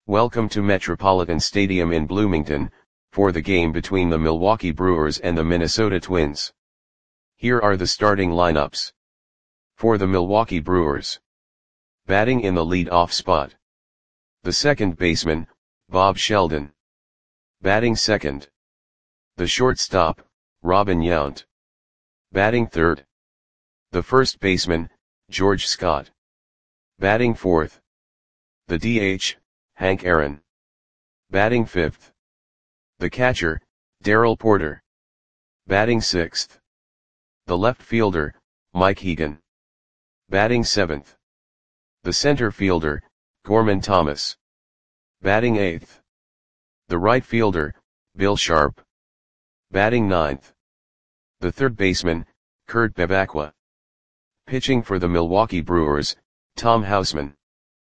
Welcome to Metropolitan Stadium in Bloomington, for the game between the Milwaukee Brewers and the Minnesota Twins. Here are the starting lineups. For the Milwaukee Brewers. Batting in the lead-off spot. The second baseman, Bob Sheldon. Batting second. The shortstop, Robin Yount. Batting third. The first baseman, George Scott. Batting fourth. The DH, Hank Aaron. Batting fifth. The catcher, Darrell Porter. Batting sixth. The left fielder, Mike Egan. Batting seventh. The center fielder, Gorman Thomas. Batting eighth. The right fielder, Bill Sharp. Batting ninth. The third baseman, Kurt Bevacqua. Pitching for the Milwaukee Brewers, Tom Houseman.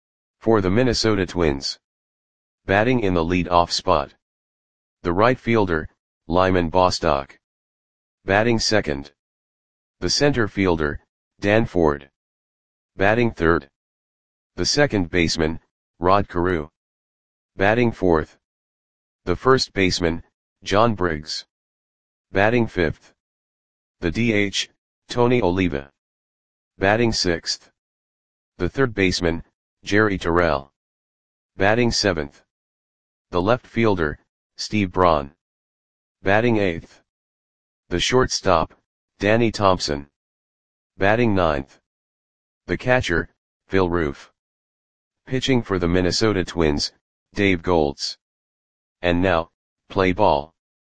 For the Minnesota Twins. Batting in the lead-off spot. The right fielder, Lyman Bostock. Batting second. The center fielder, Dan Ford. Batting third. The second baseman, Rod Carew. Batting fourth. The first baseman, John Briggs. Batting fifth. The DH, Tony Oliva. Batting sixth. The third baseman, Jerry Terrell. Batting seventh. The left fielder, Steve Braun. Batting eighth. The shortstop, Danny Thompson. Batting ninth. The catcher, Phil Roof. Pitching for the Minnesota Twins, Dave Goltz. And now, play ball.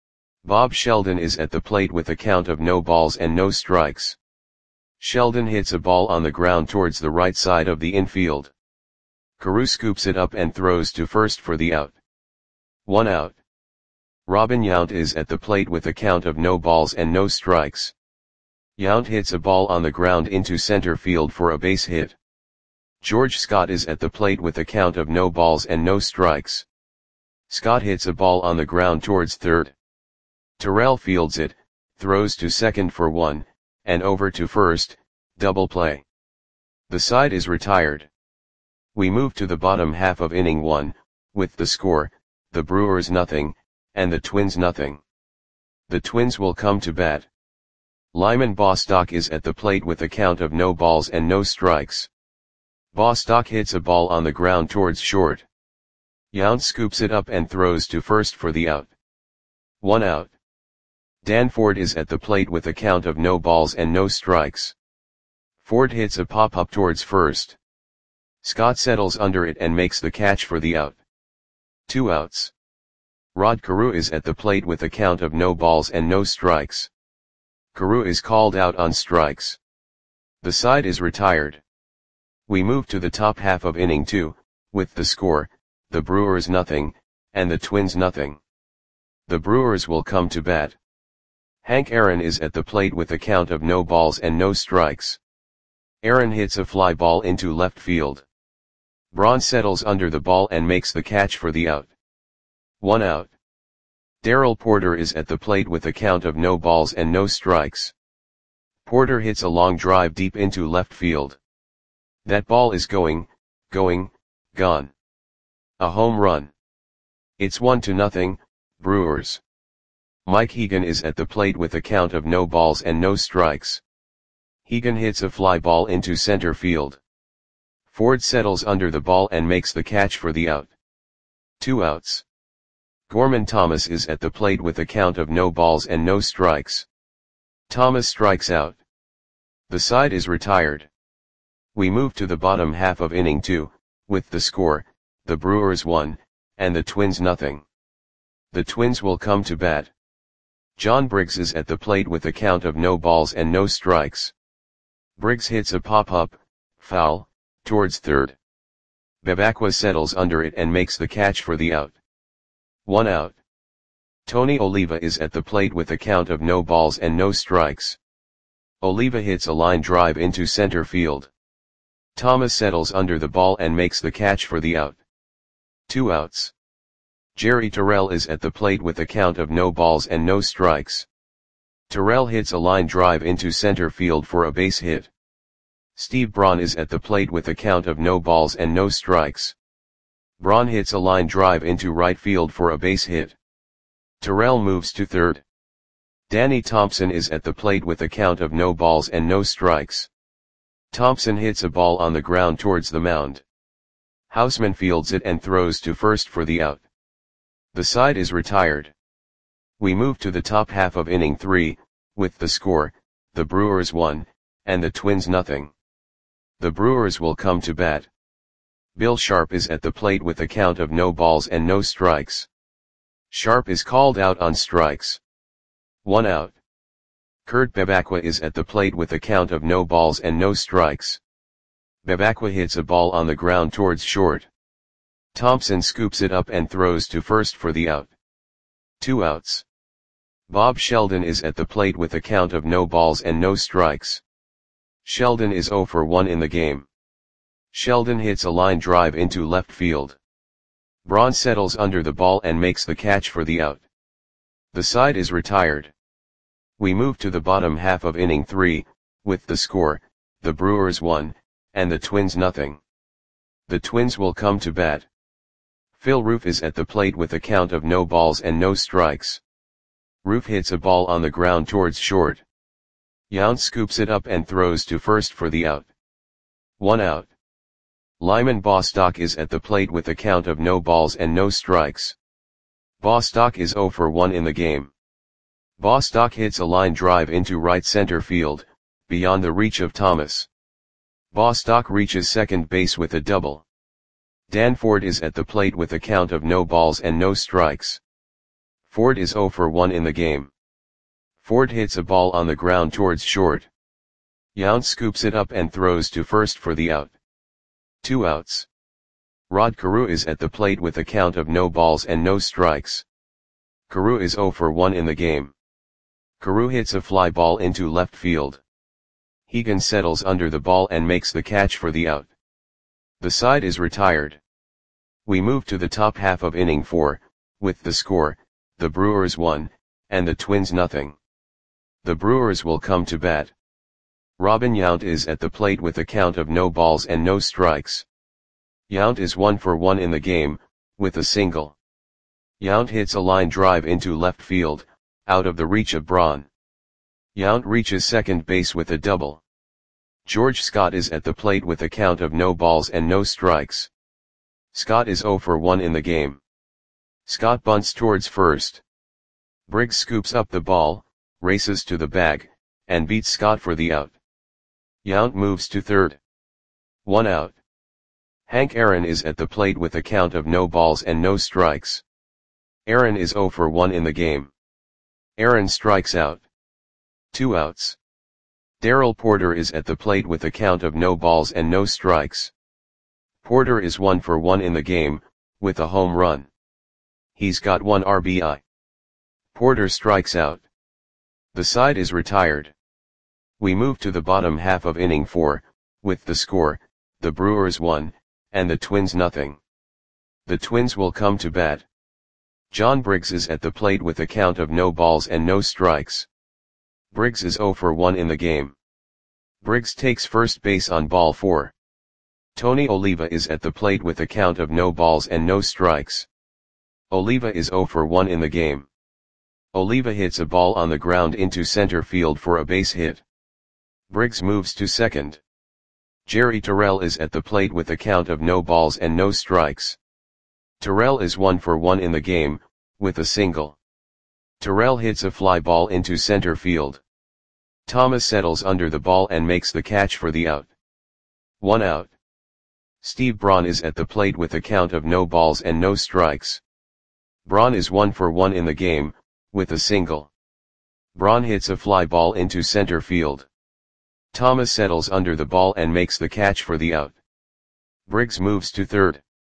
Bob Sheldon is at the plate with a count of no balls and no strikes. Sheldon hits a ball on the ground towards the right side of the infield. Carew scoops it up and throws to first for the out. 1 out. Robin Yount is at the plate with a count of no balls and no strikes. Yount hits a ball on the ground into center field for a base hit. George Scott is at the plate with a count of no balls and no strikes. Scott hits a ball on the ground towards third. Terrell fields it, throws to second for 1, and over to first, double play. The side is retired. We move to the bottom half of inning 1, with the score, the Brewers nothing, and the Twins nothing. The Twins will come to bat. Lyman Bostock is at the plate with a count of no balls and no strikes. Bostock hits a ball on the ground towards short. Yount scoops it up and throws to first for the out. 1 out. Dan Ford is at the plate with a count of no balls and no strikes. Ford hits a pop-up towards first. Scott settles under it and makes the catch for the out. 2 outs. Rod Carew is at the plate with a count of no balls and no strikes. Carew is called out on strikes. The side is retired. We move to the top half of inning 2, with the score, the Brewers nothing, and the Twins nothing. The Brewers will come to bat. Hank Aaron is at the plate with a count of no balls and no strikes. Aaron hits a fly ball into left field. Braun settles under the ball and makes the catch for the out. 1 out. Darrell Porter is at the plate with a count of no balls and no strikes. Porter hits a long drive deep into left field. That ball is gone. A home run. It's 1-0, Brewers. Mike Egan is at the plate with a count of no balls and no strikes. Egan hits a fly ball into center field. Ford settles under the ball and makes the catch for the out. 2 outs. Gorman Thomas is at the plate with a count of no balls and no strikes. Thomas strikes out. The side is retired. We move to the bottom half of inning 2, with the score, the Brewers 1, and the Twins nothing. The Twins will come to bat. John Briggs is at the plate with a count of no balls and no strikes. Briggs hits a pop-up, foul, towards third. Bevacqua settles under it and makes the catch for the out. 1 out. Tony Oliva is at the plate with a count of no balls and no strikes. Oliva hits a line drive into center field. Thomas settles under the ball and makes the catch for the out. 2 outs. Jerry Terrell is at the plate with a count of no balls and no strikes. Terrell hits a line drive into center field for a base hit. Steve Braun is at the plate with a count of no balls and no strikes. Braun hits a line drive into right field for a base hit. Terrell moves to third. Danny Thompson is at the plate with a count of no balls and no strikes. Thompson hits a ball on the ground towards the mound. Houseman fields it and throws to first for the out. The side is retired. We move to the top half of inning 3, with the score, the Brewers 1, and the Twins nothing. The Brewers will come to bat. Bill Sharp is at the plate with a count of no balls and no strikes. Sharp is called out on strikes. 1 out. Kurt Bevacqua is at the plate with a count of no balls and no strikes. Bevacqua hits a ball on the ground towards short. Thompson scoops it up and throws to first for the out. 2 outs. Bob Sheldon is at the plate with a count of no balls and no strikes. Sheldon is 0 for 1 in the game. Sheldon hits a line drive into left field. Braun settles under the ball and makes the catch for the out. The side is retired. We move to the bottom half of inning 3, with the score, the Brewers 1, and the Twins nothing. The Twins will come to bat. Phil Roof is at the plate with a count of no balls and no strikes. Roof hits a ball on the ground towards short. Yount scoops it up and throws to first for the out. 1 out. Lyman Bostock is at the plate with a count of no balls and no strikes. Bostock is 0 for 1 in the game. Bostock hits a line drive into right center field, beyond the reach of Thomas. Bostock reaches second base with a double. Dan Ford is at the plate with a count of no balls and no strikes. Ford is 0 for 1 in the game. Ford hits a ball on the ground towards short. Yount scoops it up and throws to first for the out. 2 outs. Rod Carew is at the plate with a count of no balls and no strikes. Carew is 0 for 1 in the game. Carew hits a fly ball into left field. Hegan settles under the ball and makes the catch for the out. The side is retired. We move to the top half of inning 4, with the score, the Brewers 1, and the Twins nothing. The Brewers will come to bat. Robin Yount is at the plate with a count of no balls and no strikes. Yount is 1 for 1 in the game, with a single. Yount hits a line drive into left field, out of the reach of Braun. Yount reaches second base with a double. George Scott is at the plate with a count of no balls and no strikes. Scott is 0 for 1 in the game. Scott bunts towards first. Briggs scoops up the ball, races to the bag, and beats Scott for the out. Yount moves to third. 1 out. Hank Aaron is at the plate with a count of no balls and no strikes. Aaron is 0 for 1 in the game. Aaron strikes out. 2 outs. Darrell Porter is at the plate with a count of no balls and no strikes. Porter is 1 for 1 in the game, with a home run. He's got 1 RBI. Porter strikes out. The side is retired. We move to the bottom half of inning 4, with the score, the Brewers 1, and the Twins nothing. The Twins will come to bat. John Briggs is at the plate with a count of no balls and no strikes. Briggs is 0 for 1 in the game. Briggs takes first base on ball 4. Tony Oliva is at the plate with a count of no balls and no strikes. Oliva is 0 for 1 in the game. Oliva hits a ball on the ground into center field for a base hit. Briggs moves to second. Jerry Terrell is at the plate with a count of no balls and no strikes. Terrell is 1 for 1 in the game, with a single. Terrell hits a fly ball into center field. Thomas settles under the ball and makes the catch for the out. 1 out. Steve Braun is at the plate with a count of no balls and no strikes. Braun is 1 for 1 in the game, with a single. Braun hits a fly ball into center field. Thomas settles under the ball and makes the catch for the out. Briggs moves to third.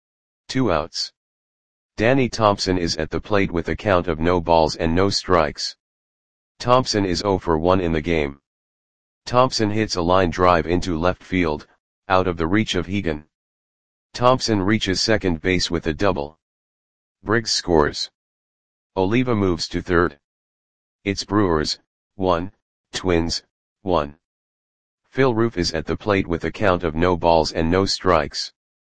2 outs. Danny Thompson is at the plate with a count of no balls and no strikes. Thompson is 0 for 1 in the game. Thompson hits a line drive into left field, out of the reach of Hegan. Thompson reaches second base with a double. Briggs scores. Oliva moves to third. It's Brewers, 1, Twins, 1. Phil Roof is at the plate with a count of no balls and no strikes.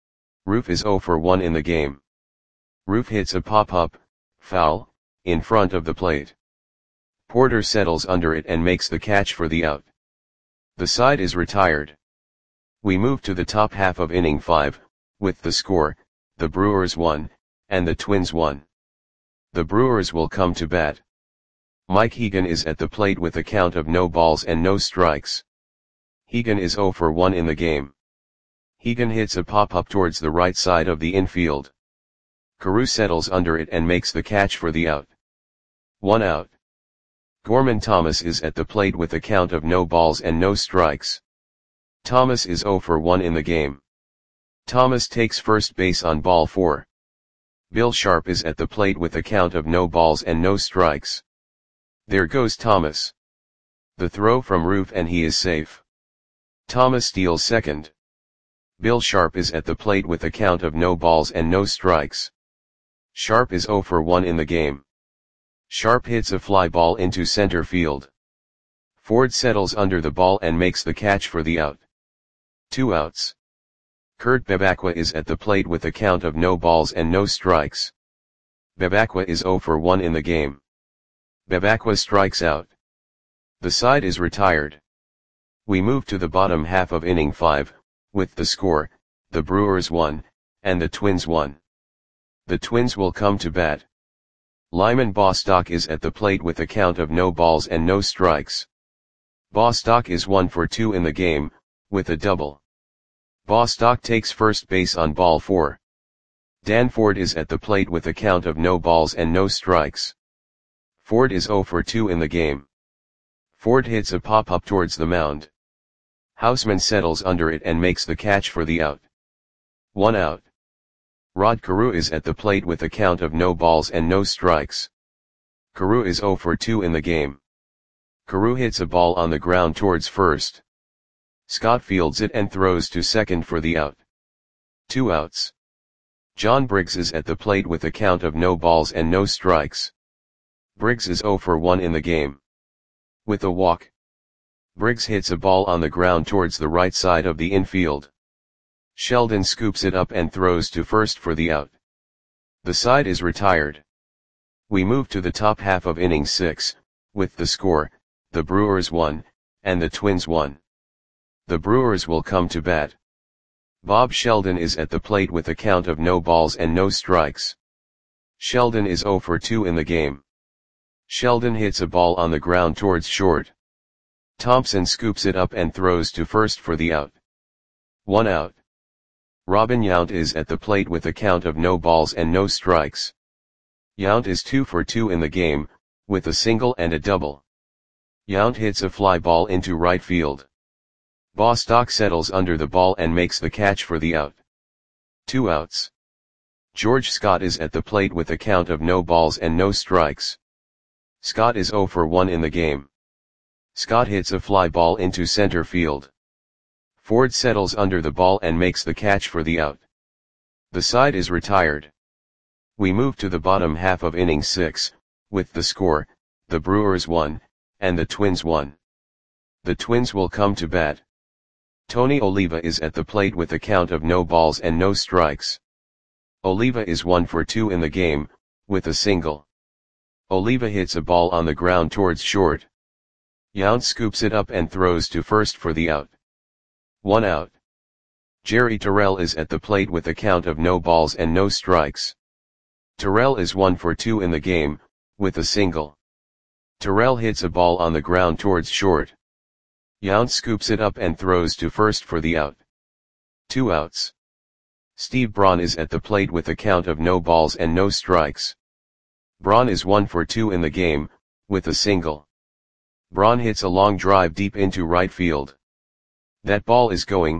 Roof is 0 for 1 in the game. Roof hits a pop-up, foul, in front of the plate. Porter settles under it and makes the catch for the out. The side is retired. We move to the top half of inning 5, with the score, the Brewers 1, and the Twins 1. The Brewers will come to bat. Mike Hegan is at the plate with a count of no balls and no strikes. Hegan is 0 for 1 in the game. Hegan hits a pop-up towards the right side of the infield. Carew settles under it and makes the catch for the out. 1 out. Gorman Thomas is at the plate with a count of no balls and no strikes. Thomas is 0 for 1 in the game. Thomas takes first base on ball 4. Bill Sharp is at the plate with a count of no balls and no strikes. There goes Thomas. The throw from Roof and he is safe. Thomas steals second. Bill Sharp is at the plate with a count of no balls and no strikes. Sharp is 0 for 1 in the game. Sharp hits a fly ball into center field. Ford settles under the ball and makes the catch for the out. 2 outs. Kurt Bebacqua is at the plate with a count of no balls and no strikes. Bebacqua is 0 for 1 in the game. Bebacqua strikes out. The side is retired. We move to the bottom half of inning 5, with the score, the Brewers 1, and the Twins 1. The Twins will come to bat. Lyman Bostock is at the plate with a count of no balls and no strikes. Bostock is 1 for 2 in the game, with a double. Bostock takes first base on ball 4. Dan Ford is at the plate with a count of no balls and no strikes. Ford is 0 for 2 in the game. Ford hits a pop-up towards the mound. Houseman settles under it and makes the catch for the out. 1 out. Rod Carew is at the plate with a count of no balls and no strikes. Carew is 0 for 2 in the game. Carew hits a ball on the ground towards first. Scott fields it and throws to second for the out. 2 outs. John Briggs is at the plate with a count of no balls and no strikes. Briggs is 0 for 1 in the game. With a walk. Briggs hits a ball on the ground towards the right side of the infield. Sheldon scoops it up and throws to first for the out. The side is retired. We move to the top half of inning 6, with the score, the Brewers 1, and the Twins 1. The Brewers will come to bat. Bob Sheldon is at the plate with a count of no balls and no strikes. Sheldon is 0 for 2 in the game. Sheldon hits a ball on the ground towards short. Thompson scoops it up and throws to first for the out. 1 out. Robin Yount is at the plate with a count of no balls and no strikes. Yount is 2 for 2 in the game, with a single and a double. Yount hits a fly ball into right field. Bostock settles under the ball and makes the catch for the out. 2 outs. George Scott is at the plate with a count of no balls and no strikes. Scott is 0 for 1 in the game. Scott hits a fly ball into center field. Ford settles under the ball and makes the catch for the out. The side is retired. We move to the bottom half of inning 6, with the score, the Brewers 1, and the Twins 1. The Twins will come to bat. Tony Oliva is at the plate with a count of no balls and no strikes. Oliva is 1 for 2 in the game, with a single. Oliva hits a ball on the ground towards short. Yount scoops it up and throws to first for the out. 1 out. Jerry Terrell is at the plate with a count of no balls and no strikes. Terrell is 1 for 2 in the game, with a single. Terrell hits a ball on the ground towards short. Yount scoops it up and throws to first for the out. 2 outs. Steve Braun is at the plate with a count of no balls and no strikes. Braun is 1 for 2 in the game, with a single. Braun hits a long drive deep into right field. That ball is going,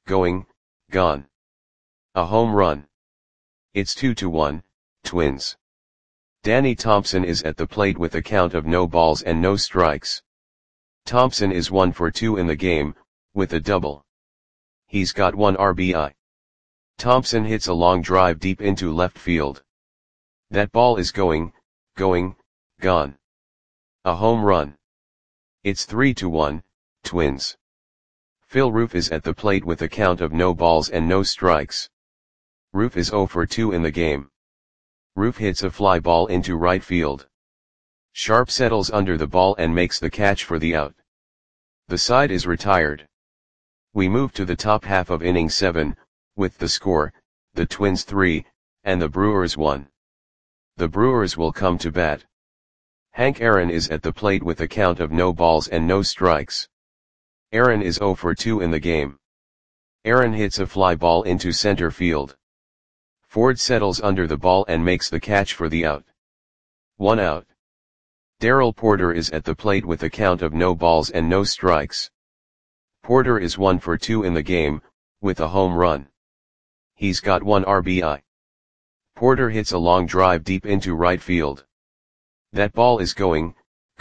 gone. A home run. It's 2-1, Twins. Danny Thompson is at the plate with a count of no balls and no strikes. Thompson is 1 for 2 in the game, with a double. He's got 1 RBI. Thompson hits a long drive deep into left field. That ball is going, gone. A home run. It's 3-1, Twins. Phil Roof is at the plate with a count of no balls and no strikes. Roof is 0 for 2 in the game. Roof hits a fly ball into right field. Sharp settles under the ball and makes the catch for the out. The side is retired. We move to the top half of inning 7, with the score, the Twins 3, and the Brewers 1. The Brewers will come to bat. Hank Aaron is at the plate with a count of no balls and no strikes. Aaron is 0 for 2 in the game. Aaron hits a fly ball into center field. Ford settles under the ball and makes the catch for the out. 1 out. Darrell Porter is at the plate with a count of no balls and no strikes. Porter is 1 for 2 in the game, with a home run. He's got 1 RBI. Porter hits a long drive deep into right field. That ball is gone.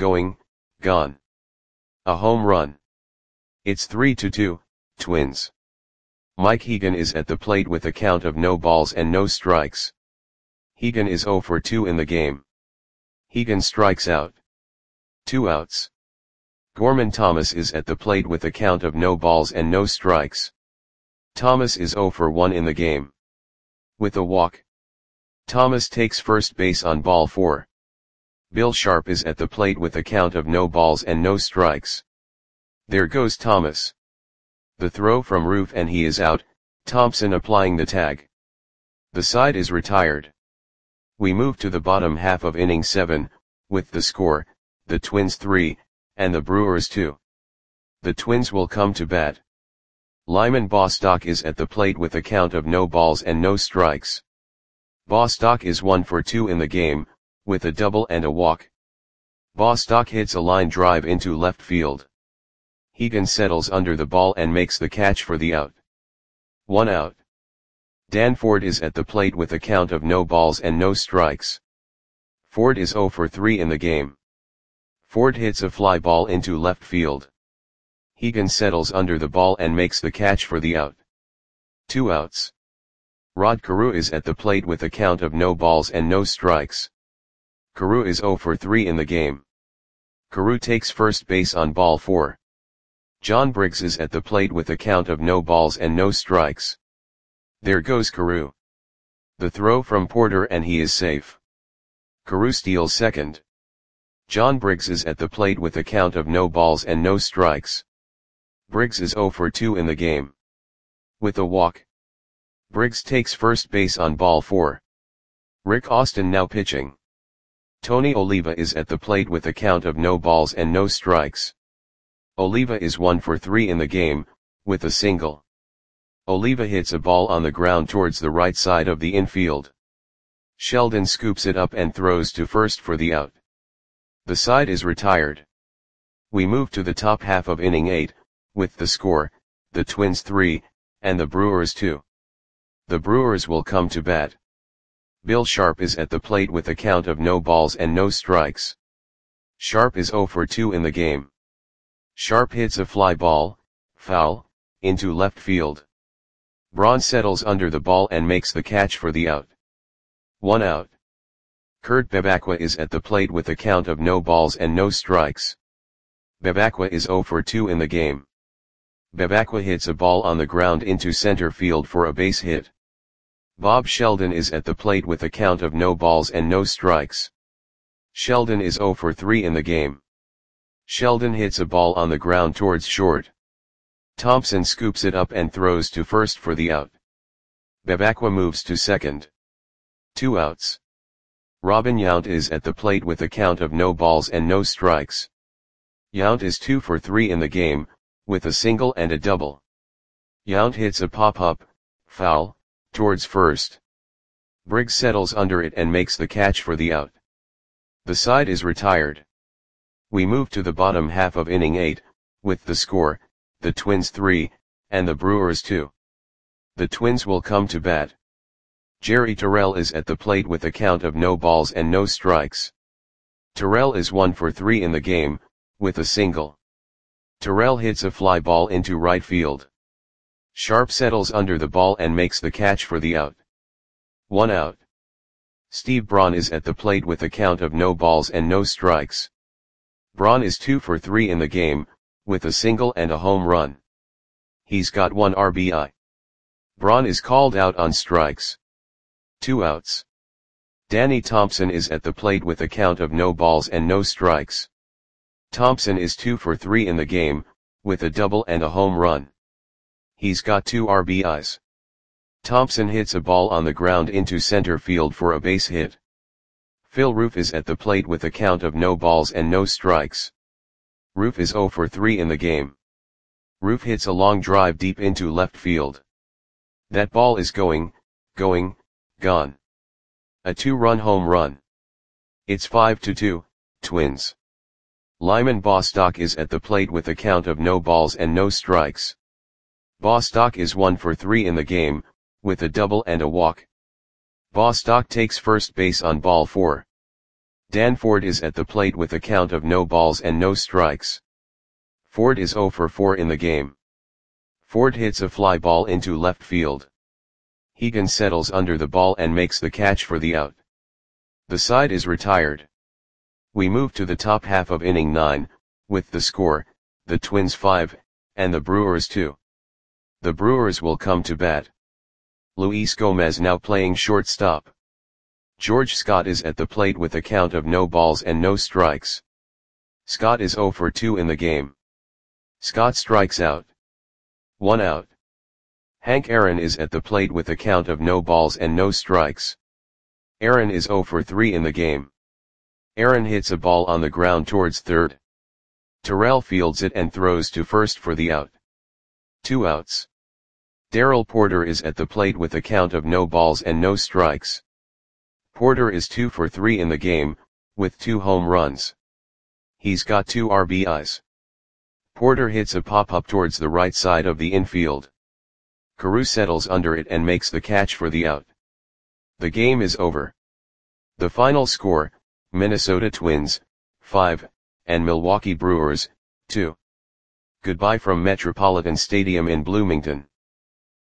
A home run. It's 3-2, Twins. Mike Hegan is at the plate with a count of no balls and no strikes. Hegan is 0 for 2 in the game. Hegan strikes out. 2 outs. Gorman Thomas is at the plate with a count of no balls and no strikes. Thomas is 0 for 1 in the game. With a walk. Thomas takes first base on ball 4. Bill Sharp is at the plate with a count of no balls and no strikes. There goes Thomas. The throw from Roof and he is out, Thompson applying the tag. The side is retired. We move to the bottom half of inning 7, with the score, the Twins 3, and the Brewers 2. The Twins will come to bat. Lyman Bostock is at the plate with a count of no balls and no strikes. Bostock is 1 for 2 in the game, with a double and a walk. Bostock hits a line drive into left field. Hegan settles under the ball and makes the catch for the out. 1 out. Dan Ford is at the plate with a count of no balls and no strikes. Ford is 0 for 3 in the game. Ford hits a fly ball into left field. Hegan settles under the ball and makes the catch for the out. 2 outs. Rod Carew is at the plate with a count of no balls and no strikes. Carew is 0 for 3 in the game. Carew takes first base on ball 4. John Briggs is at the plate with a count of no balls and no strikes. There goes Carew. The throw from Porter and he is safe. Carew steals second. John Briggs is at the plate with a count of no balls and no strikes. Briggs is 0 for 2 in the game. With a walk. Briggs takes first base on ball 4. Rick Austin now pitching. Tony Oliva is at the plate with a count of no balls and no strikes. Oliva is 1 for 3 in the game, with a single. Oliva hits a ball on the ground towards the right side of the infield. Sheldon scoops it up and throws to first for the out. The side is retired. We move to the top half of inning 8, with the score, the Twins 3, and the Brewers 2. The Brewers will come to bat. Bill Sharp is at the plate with a count of no balls and no strikes. Sharp is 0 for 2 in the game. Sharp hits a fly ball, foul, into left field. Braun settles under the ball and makes the catch for the out. 1 out. Kurt Bevacqua is at the plate with a count of no balls and no strikes. Bevacqua is 0 for 2 in the game. Bevacqua hits a ball on the ground into center field for a base hit. Bob Sheldon is at the plate with a count of no balls and no strikes. Sheldon is 0 for 3 in the game. Sheldon hits a ball on the ground towards short. Thompson scoops it up and throws to first for the out. Bevacqua moves to second. 2 outs. Robin Yount is at the plate with a count of no balls and no strikes. Yount is 2 for 3 in the game, with a single and a double. Yount hits a pop-up, foul, towards first. Briggs settles under it and makes the catch for the out. The side is retired. We move to the bottom half of inning 8, with the score, the Twins 3, and the Brewers 2. The Twins will come to bat. Jerry Terrell is at the plate with a count of no balls and no strikes. Terrell is 1 for 3 in the game, with a single. Terrell hits a fly ball into right field. Sharp settles under the ball and makes the catch for the out. 1 out. Steve Braun is at the plate with a count of no balls and no strikes. Braun is 2 for 3 in the game, with a single and a home run. He's got 1 RBI. Braun is called out on strikes. 2 outs. Danny Thompson is at the plate with a count of no balls and no strikes. Thompson is 2 for 3 in the game, with a double and a home run. He's got 2 RBIs. Thompson hits a ball on the ground into center field for a base hit. Phil Roof is at the plate with a count of no balls and no strikes. Roof is 0 for 3 in the game. Roof hits a long drive deep into left field. That ball is gone. A 2-run home run. It's 5-2, Twins. Lyman Bostock is at the plate with a count of no balls and no strikes. Bostock is 1 for 3 in the game, with a double and a walk. Bostock takes first base on ball 4. Dan Ford is at the plate with a count of no balls and no strikes. Ford is 0 for 4 in the game. Ford hits a fly ball into left field. Hegan settles under the ball and makes the catch for the out. The side is retired. We move to the top half of inning 9, with the score, the Twins 5, and the Brewers 2. The Brewers will come to bat. Luis Gomez now playing shortstop. George Scott is at the plate with a count of no balls and no strikes. Scott is 0 for 2 in the game. Scott strikes out. 1 out. Hank Aaron is at the plate with a count of no balls and no strikes. Aaron is 0 for 3 in the game. Aaron hits a ball on the ground towards third. Terrell fields it and throws to first for the out. 2 outs. Darrell Porter is at the plate with a count of no balls and no strikes. Porter is 2 for 3 in the game, with 2 home runs. He's got 2 RBIs. Porter hits a pop-up towards the right side of the infield. Carew settles under it and makes the catch for the out. The game is over. The final score, Minnesota Twins, 5, and Milwaukee Brewers, 2. Goodbye from Metropolitan Stadium in Bloomington.